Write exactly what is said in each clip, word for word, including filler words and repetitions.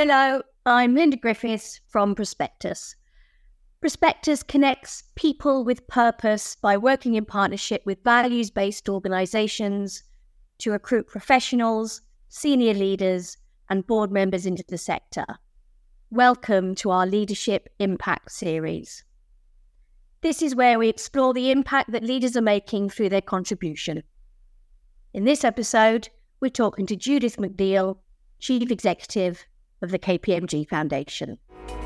Hello, I'm Linda Griffiths from Prospectus. Prospectus connects people with purpose by working in partnership with values-based organisations to recruit professionals, senior leaders and board members into the sector. Welcome to our Leadership Impact series. This is where we explore the impact that leaders are making through their contribution. In this episode, we're talking to Judith McNeil, Chief Executive of the K P M G Foundation.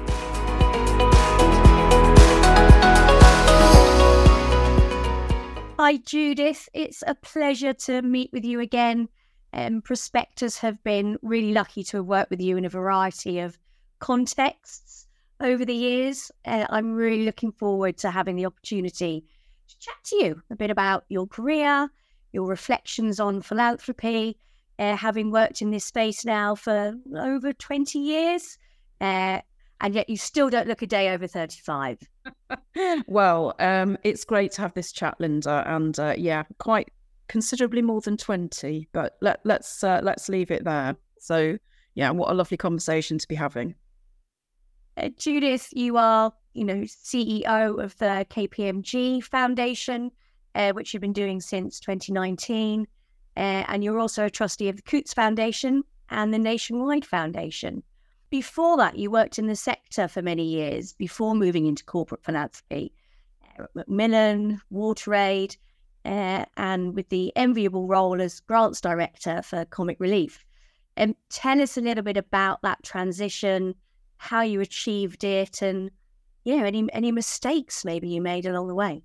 Hi Judith, it's a pleasure to meet with you again. Um, Prospectus have been really lucky to have worked with you in a variety of contexts over the years. Uh, I'm really looking forward to having the opportunity to chat to you a bit about your career, your reflections on philanthropy, uh, having worked in this space now for over twenty years, uh, and yet you still don't look a day over thirty-five. Well, um, it's great to have this chat, Linda, and uh, yeah, quite considerably more than twenty, but let, let's uh, let's leave it there. So yeah, what a lovely conversation to be having. Uh, Judith, you are, you know, C E O of the K P M G Foundation, uh, which you've been doing since twenty nineteen, uh, and you're also a trustee of the Coutts Foundation and the Nationwide Foundation. Before that, you worked in the sector for many years before moving into corporate philanthropy, uh, at Macmillan, WaterAid, uh, and with the enviable role as Grants Director for Comic Relief. Um, tell us a little bit about that transition, how you achieved it, and yeah, any any mistakes maybe you made along the way.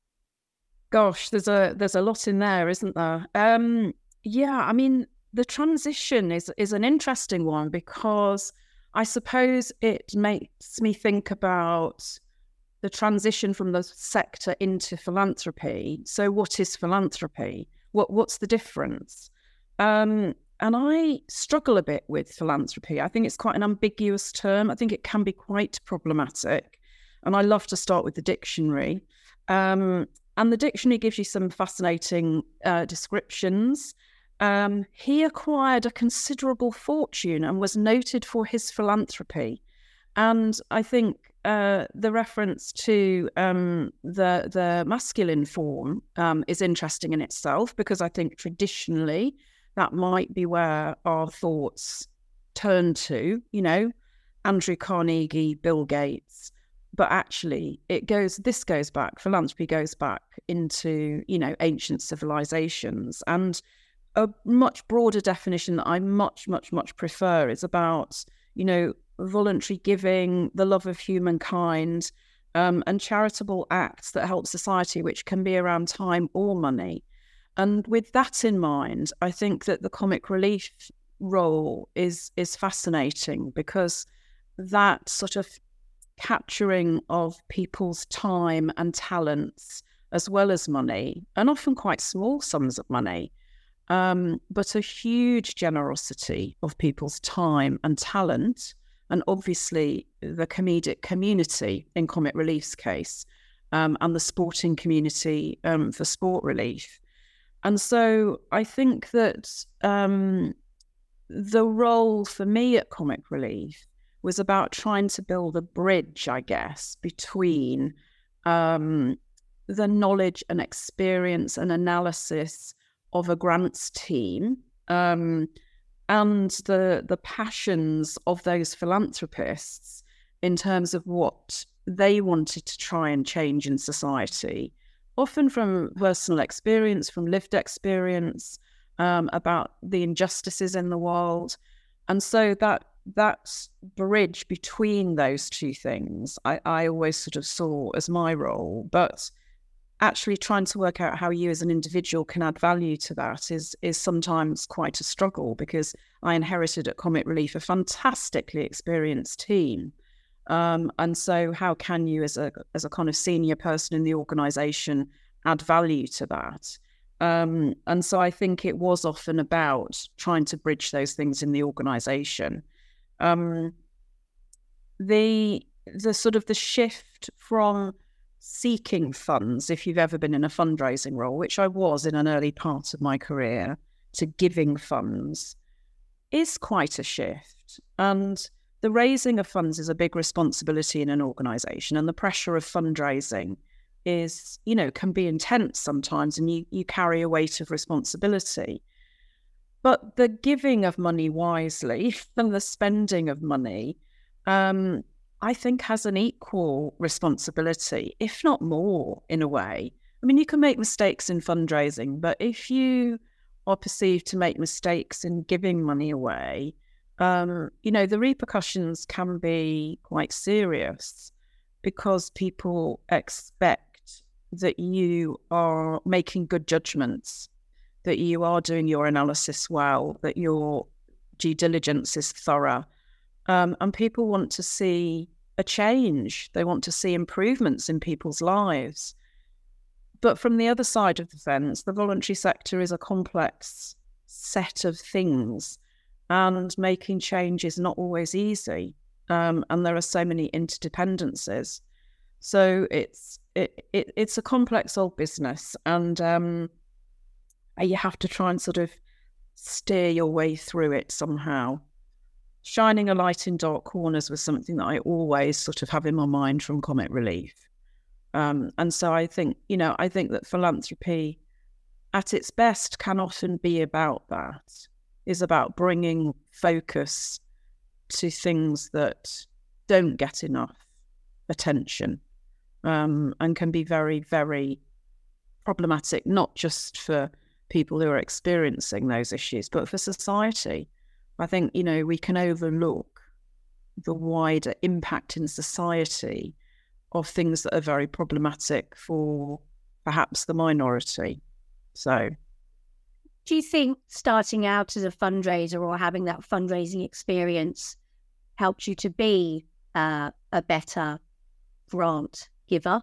Gosh, there's a there's a lot in there, isn't there? Um, yeah, I mean, the transition is is an interesting one because I suppose it makes me think about the transition from the sector into philanthropy. So what is philanthropy? What what's the difference? Um, and I struggle a bit with philanthropy. I think it's quite an ambiguous term. I think it can be quite problematic. And I love to start with the dictionary. Um, and the dictionary gives you some fascinating uh, descriptions. Um, he acquired a considerable fortune and was noted for his philanthropy. And I think uh, the reference to um, the the masculine form um, is interesting in itself, because I think traditionally that might be where our thoughts turn to, you know, Andrew Carnegie, Bill Gates. But actually, it goes. This goes back. Philanthropy goes back into, you know, ancient civilizations. And a much broader definition that I much, much, much prefer is about, you know, voluntary giving, the love of humankind, um, and charitable acts that help society, which can be around time or money. And with that in mind, I think that the comic relief role is is fascinating, because that sort of capturing of people's time and talents, as well as money, and often quite small sums of money, Um, but a huge generosity of people's time and talent, and obviously the comedic community in Comic Relief's case, um, and the sporting community um, for sport relief. And so I think that um, the role for me at Comic Relief was about trying to build a bridge, I guess, between um, the knowledge and experience and analysis of a grants team um, and the the passions of those philanthropists in terms of what they wanted to try and change in society, often from personal experience, from lived experience, um, about the injustices in the world. And so that that bridge between those two things, I, I always sort of saw as my role. But actually trying to work out how you as an individual can add value to that is is sometimes quite a struggle, because I inherited at Comic Relief a fantastically experienced team. Um, and so how can you as a as a kind of senior person in the organisation add value to that? Um, and so I think it was often about trying to bridge those things in the organisation. Um, the the sort of the shift from seeking funds, if you've ever been in a fundraising role, which I was in an early part of my career, to giving funds, is quite a shift. And the raising of funds is a big responsibility in an organisation, and the pressure of fundraising is, you know, can be intense sometimes, and you, you carry a weight of responsibility. But the giving of money wisely and the spending of money, um, I think has an equal responsibility, if not more, in a way. I mean, you can make mistakes in fundraising, but if you are perceived to make mistakes in giving money away, um, you know, the repercussions can be quite serious, because people expect that you are making good judgments, that you are doing your analysis well, that your due diligence is thorough. Um, and people want to see a change. They want to see improvements in people's lives. But from the other side of the fence, the voluntary sector is a complex set of things, and making change is not always easy. Um, and there are so many interdependencies. So it's it, it it's a complex old business, and um, you have to try and sort of steer your way through it somehow. Shining a light in dark corners was something that I always sort of have in my mind from Comic Relief. Um, and so I think, you know, I think that philanthropy at its best can often be about that, is about bringing focus to things that don't get enough attention, um, and can be very, very problematic, not just for people who are experiencing those issues, but for society. I think, you know, we can overlook the wider impact in society of things that are very problematic for perhaps the minority. So, do you think starting out as a fundraiser or having that fundraising experience helped you to be uh, a better grant giver?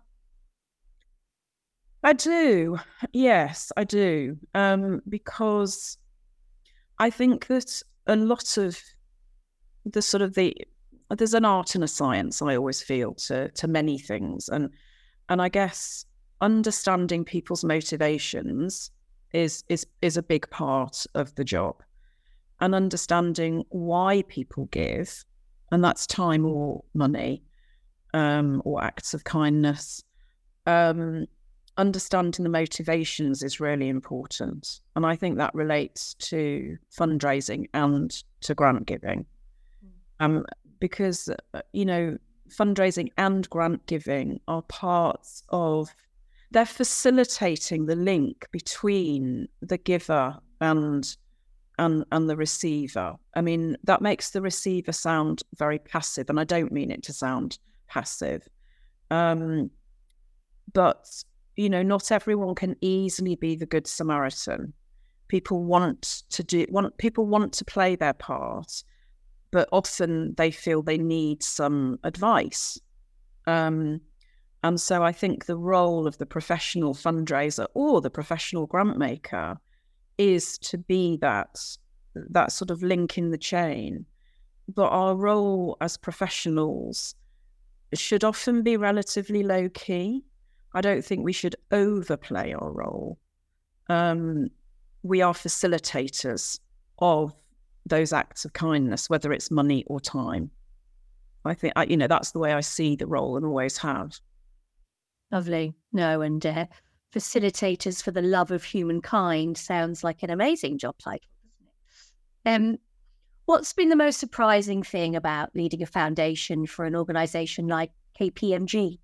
I do. Yes, I do. Um, because I think that a lot of the sort of the, there's an art and a science, I always feel, to to many things. And and I guess understanding people's motivations is is is a big part of the job. And understanding why people give, and that's time or money, um, or acts of kindness. Um, understanding the motivations is really important. And I think that relates to fundraising and to grant giving. Um, because, uh, you know, fundraising and grant giving are parts of, they're facilitating the link between the giver and and and the receiver. I mean, that makes the receiver sound very passive, and I don't mean it to sound passive. Um, but, you know, not everyone can easily be the Good Samaritan. People want to do, want people want to play their part, but often they feel they need some advice. Um, and so I think the role of the professional fundraiser or the professional grant maker is to be that that sort of link in the chain. But our role as professionals should often be relatively low key. I don't think we should overplay our role. Um, we are facilitators of those acts of kindness, whether it's money or time. I think, I, you know, that's the way I see the role and always have. Lovely. No, and uh, facilitators for the love of humankind sounds like an amazing job title, doesn't it? Um, what's been the most surprising thing about leading a foundation for an organisation like K P M G?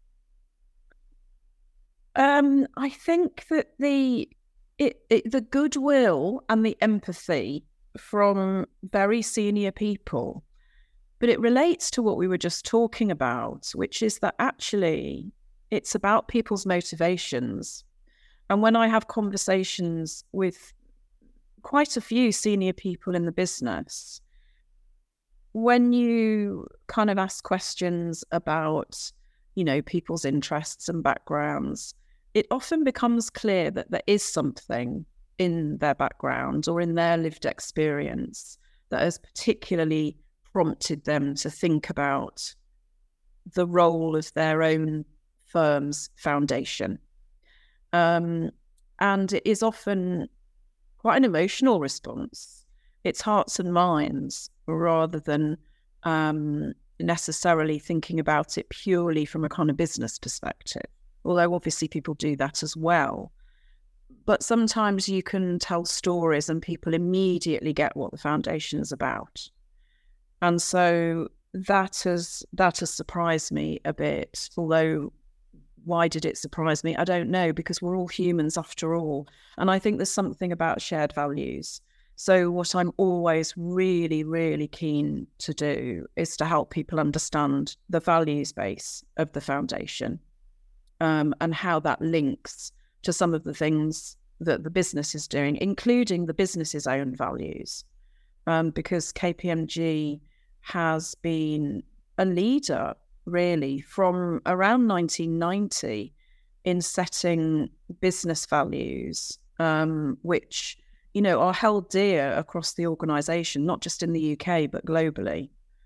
Um, I think that the it, it, the goodwill and the empathy from very senior people, but it relates to what we were just talking about, which is that actually it's about people's motivations. And when I have conversations with quite a few senior people in the business, when you kind of ask questions about, you know, people's interests and backgrounds, it often becomes clear that there is something in their background or in their lived experience that has particularly prompted them to think about the role of their own firm's foundation. Um, and it is often quite an emotional response. It's hearts and minds rather than um, necessarily thinking about it purely from a kind of business perspective, although obviously people do that as well. But sometimes you can tell stories and people immediately get what the foundation is about. And so that has that has surprised me a bit, although why did it surprise me? I don't know, because we're all humans after all. And I think there's something about shared values. So what I'm always really, really keen to do is to help people understand the values base of the foundation, um, and how that links to some of the things that the business is doing, including the business's own values. Um, because K P M G has been a leader, really, from around nineteen ninety in setting business values, um, which, you know, are held dear across the organisation, not just in the U K, but globally.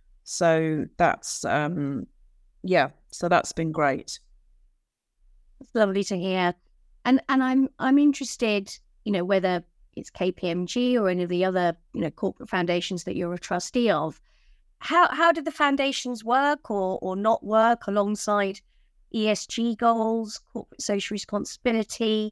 So that's, um, yeah, so that's been great. It's lovely to hear. And and I'm I'm interested, you know, whether it's K P M G or any of the other, you know, corporate foundations that you're a trustee of, how how do the foundations work or or not work alongside E S G goals, corporate social responsibility?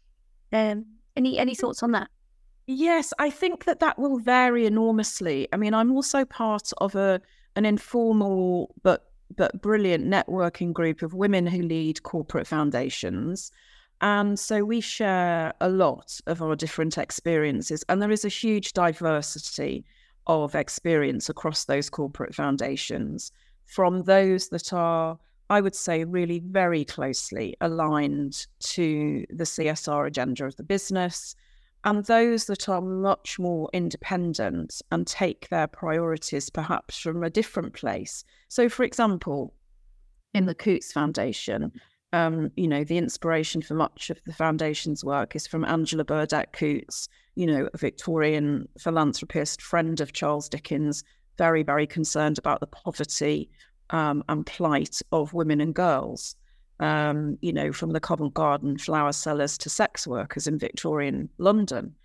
Um, any any thoughts on that? Yes, I think that that will vary enormously. I mean, I'm also part of a an informal but but brilliant networking group of women who lead corporate foundations. And so we share a lot of our different experiences, and there is a huge diversity of experience across those corporate foundations, from those that are, I would say, really very closely aligned to the C S R agenda of the business, and those that are much more independent and take their priorities perhaps from a different place. So, for example, in the Coutts Foundation, Um, you know, the inspiration for much of the foundation's work is from Angela Burdett Coutts, you know, a Victorian philanthropist, friend of Charles Dickens, very, very concerned about the poverty um, and plight of women and girls, um, you know, from the Covent Garden flower sellers to sex workers in Victorian London.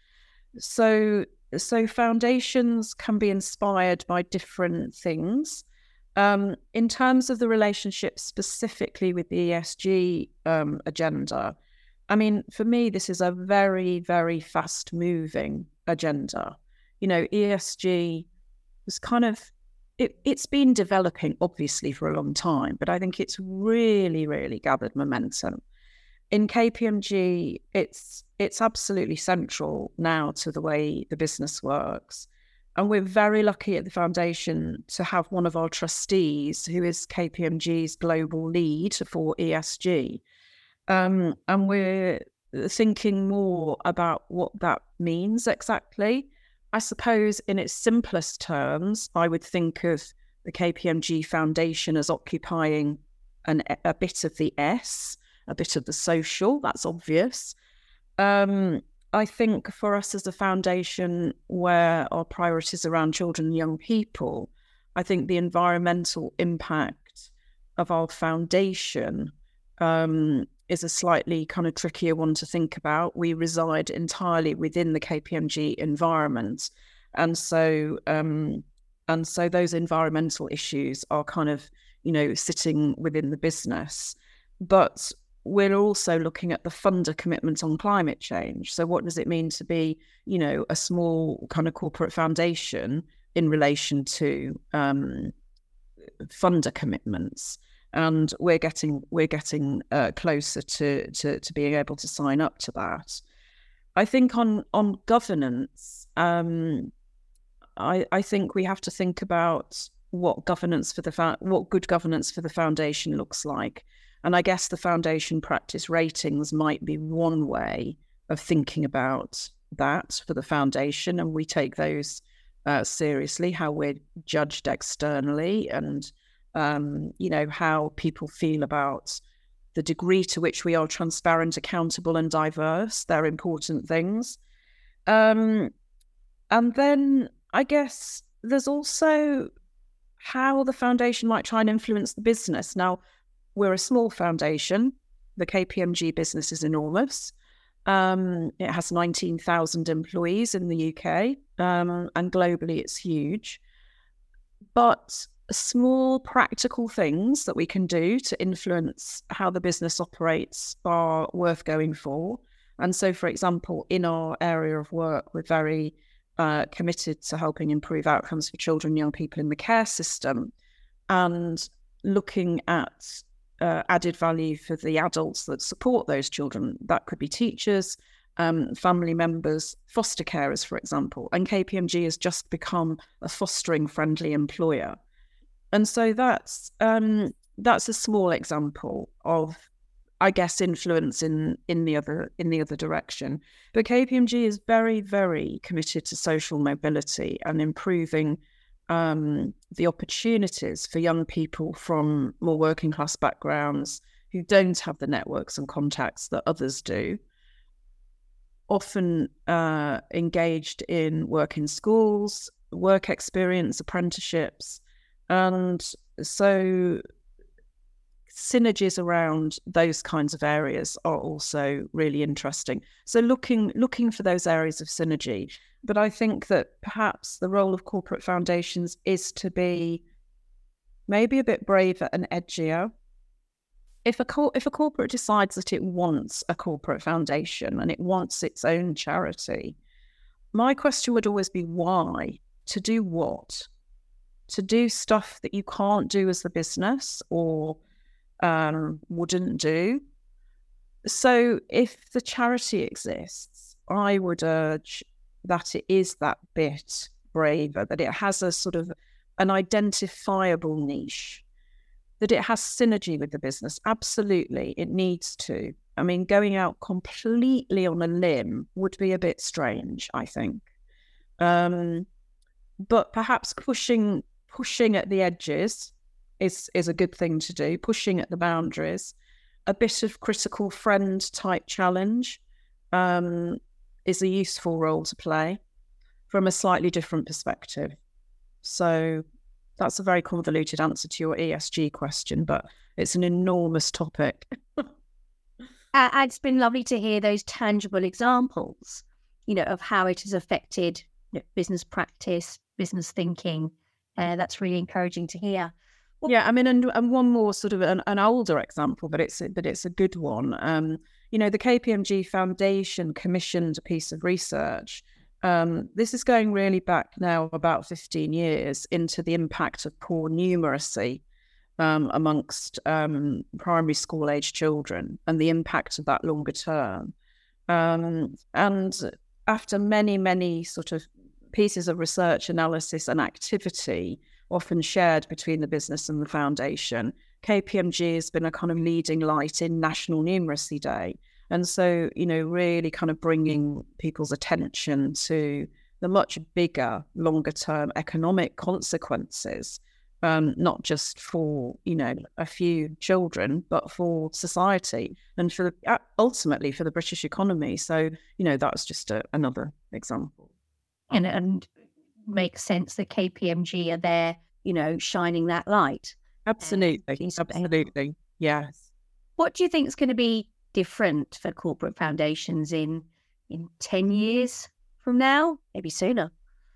So, so foundations can be inspired by different things. Um, in terms of the relationship specifically with the E S G um, agenda, I mean, for me, this is a very, very fast-moving agenda. You know, E S G was kind of, it, it's been developing, obviously, for a long time, but I think it's really, really gathered momentum. In K P M G, it's it's absolutely central now to the way the business works. And we're very lucky at the foundation to have one of our trustees who is K P M G's global lead for E S G. Um, and we're thinking more about what that means exactly. I suppose in its simplest terms, I would think of the K P M G Foundation as occupying an, a bit of the S, a bit of the social, that's obvious. Um, I think for us as a foundation where our priorities around children and young people, I think the environmental impact of our foundation um, is a slightly kind of trickier one to think about. We reside entirely within the K P M G environment. And so um, and so those environmental issues are kind of, you know, sitting within the business. But we're also looking at the funder commitment on climate change. So what does it mean to be, you know, a small kind of corporate foundation in relation to um, funder commitments? And we're getting we're getting uh, closer to, to to being able to sign up to that. I think on on governance, um, I I think we have to think about what governance for the fa- what good governance for the foundation looks like. And I guess the foundation practice ratings might be one way of thinking about that for the foundation. And we take those uh, seriously, how we're judged externally and, um, you know, how people feel about the degree to which we are transparent, accountable and diverse. They're important things. Um, and then I guess there's also how the foundation might try and influence the business. Now, we're a small foundation. The K P M G business is enormous. Um, it has nineteen thousand employees in the U K, um, and globally it's huge. but small practical things that we can do to influence how the business operates are worth going for. And so, for example, in our area of work, we're very uh, committed to helping improve outcomes for children and young people in the care system, and looking at uh, added value for the adults that support those children. That could be teachers, um, family members, foster carers, for example. And K P M G has just become a fostering friendly employer. And so that's um, that's a small example of, I guess, influence in in the other in the other direction. But K P M G is very, very committed to social mobility and improving um, the opportunities for young people from more working class backgrounds who don't have the networks and contacts that others do, often uh, engaged in work in schools, work experience, apprenticeships. And so synergies around those kinds of areas are also really interesting. So looking looking for those areas of synergy. But I think that perhaps the role of corporate foundations is to be maybe a bit braver and edgier. If a co- if a corporate decides that it wants a corporate foundation and it wants its own charity, my question would always be why? To do what? To do stuff that you can't do as the business or um, wouldn't do. So if the charity exists, I would urge that it is that bit braver, that it has a sort of an identifiable niche, that it has synergy with the business. Absolutely, it needs to. I mean, going out completely on a limb would be a bit strange, I think. Um, but perhaps pushing pushing at the edges is is a good thing to do, pushing at the boundaries. A bit of critical friend type challenge um, is a useful role to play from a slightly different perspective. So that's a very convoluted answer to your E S G question, but it's an enormous topic. uh, it's been lovely to hear those tangible examples, you know, of how it has affected you know, business practice, business thinking. Uh, that's really encouraging to hear. Well, yeah, I mean, and, and one more sort of an, an older example, but it's but it's a good one. Um, you know, the K P M G Foundation commissioned a piece of research. Um, this is going really back now about fifteen years into the impact of poor numeracy um, amongst um, primary school age children and the impact of that longer term. Um, and after many, many sort of pieces of research, analysis and activity, often shared between the business and the foundation, K P M G has been a kind of leading light in National Numeracy Day. And so, you know, really kind of bringing people's attention to the much bigger, longer term economic consequences, um, not just for, you know, a few children, but for society and for the, ultimately for the British economy. So, you know, that's just a, another example. And, and makes sense that K P M G are there, you know, shining that light. Absolutely. Absolutely. Yes. What do you think is going to be different for corporate foundations in in ten years from now, maybe sooner?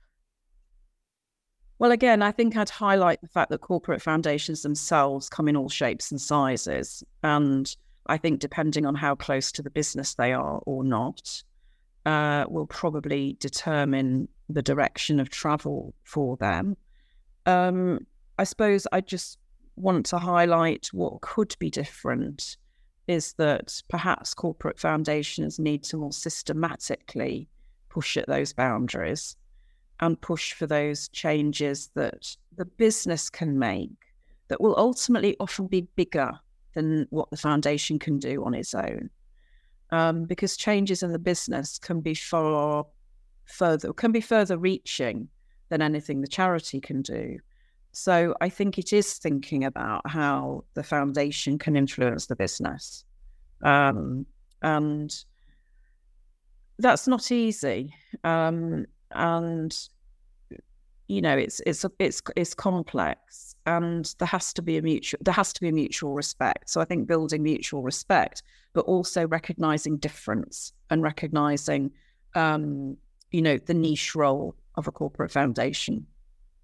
Well, again, I think I'd highlight the fact that corporate foundations themselves come in all shapes and sizes. And I think depending on how close to the business they are or not, uh, will probably determine the direction of travel for them. Um, I suppose I just want to highlight what could be different is that perhaps corporate foundations need to more systematically push at those boundaries and push for those changes that the business can make that will ultimately often be bigger than what the foundation can do on its own. Um, because changes in the business can be far further, can be further reaching than anything the charity can do. So I think it is thinking about how the foundation can influence the business. Um, and that's not easy. Um, and, you know, it's, it's, it's, it's complex, and there has to be a mutual, there has to be a mutual respect. So I think building mutual respect, but also recognizing difference and recognizing, um, you know, the niche role of a corporate foundation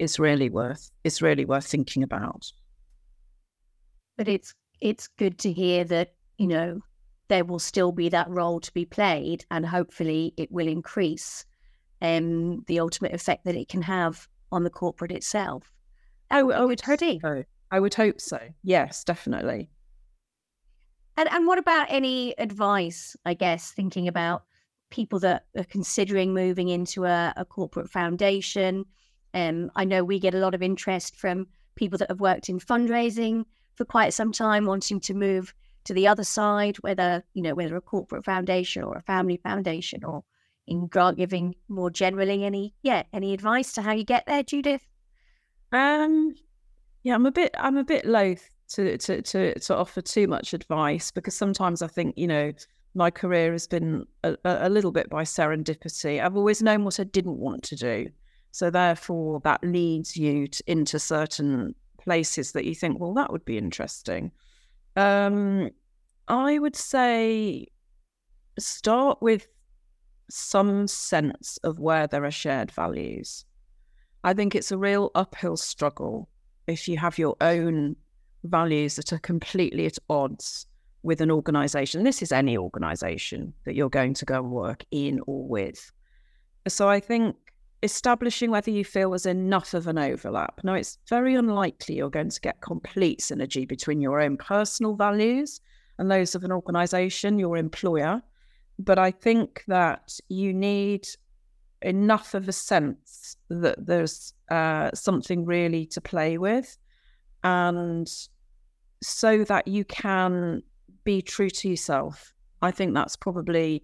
is really worth is really worth thinking about. But it's it's good to hear that, you know, there will still be that role to be played, and hopefully it will increase um, the ultimate effect that it can have on the corporate itself. Oh, I would hope so. I would hope so. Yes, definitely. And and what about any advice, I guess, thinking about people that are considering moving into a, a corporate foundation? Um, I know we get a lot of interest from people that have worked in fundraising for quite some time, wanting to move to the other side, whether, you know, whether a corporate foundation or a family foundation or in grant giving more generally. Any, yeah, any advice to how you get there, Judith? Um, yeah, I'm a bit, I'm a bit loath to, to, to, to offer too much advice, because sometimes I think, you know, my career has been a, a little bit by serendipity. I've always known what I didn't want to do. So therefore that leads you to, into certain places that you think, well, that would be interesting. Um, I would say start with some sense of where there are shared values. I think it's a real uphill struggle if you have your own values that are completely at odds with an organisation. This is any organisation that you're going to go and work in or with. So I think establishing whether you feel there's enough of an overlap. Now, it's very unlikely you're going to get complete synergy between your own personal values and those of an organisation, your employer. But I think that you need enough of a sense that there's uh, something really to play with, and so that you can be true to yourself. I think that's probably,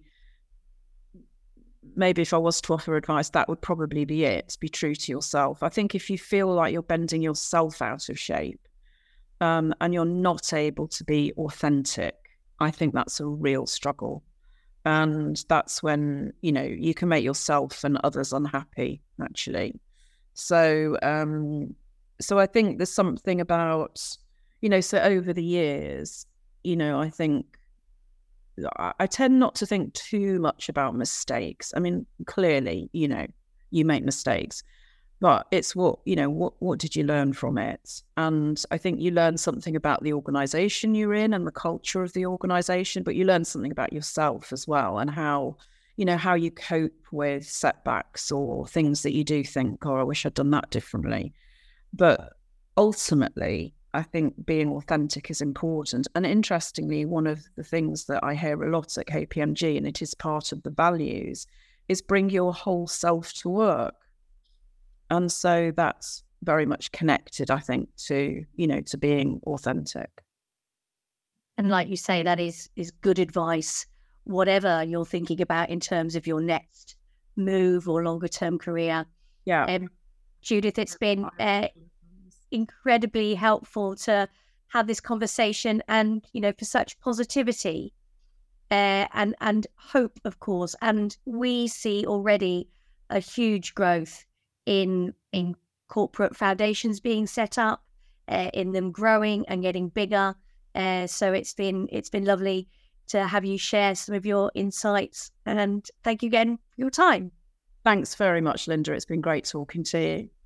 maybe if I was to offer advice, that would probably be it. Be true to yourself. I think if you feel like you're bending yourself out of shape um, and you're not able to be authentic, I think that's a real struggle. And that's when, you know, you can make yourself and others unhappy, actually. So, um, so I think there's something about, you know, so over the years, you know, I think I tend not to think too much about mistakes. I mean, clearly, you know, you make mistakes, but it's what, you know, what, what did you learn from it? And I think you learn something about the organisation you're in and the culture of the organisation, but you learn something about yourself as well, and how, you know, how you cope with setbacks or things that you do think, oh, I wish I'd done that differently. But ultimately, I think being authentic is important. And interestingly, one of the things that I hear a lot at K P M G, and it is part of the values, is bring your whole self to work. And so that's very much connected, I think, to, you know, to being authentic. And like you say, that is is good advice, whatever you're thinking about in terms of your next move or longer term career. Yeah. Um, Judith, it's been uh, incredibly helpful to have this conversation, and, you know, for such positivity uh, and and hope, of course. And we see already a huge growth in in corporate foundations being set up, uh, in them growing and getting bigger. Uh, so it's been it's been lovely to have you share some of your insights, and thank you again for your time. Thanks very much, Linda. It's been great talking to you.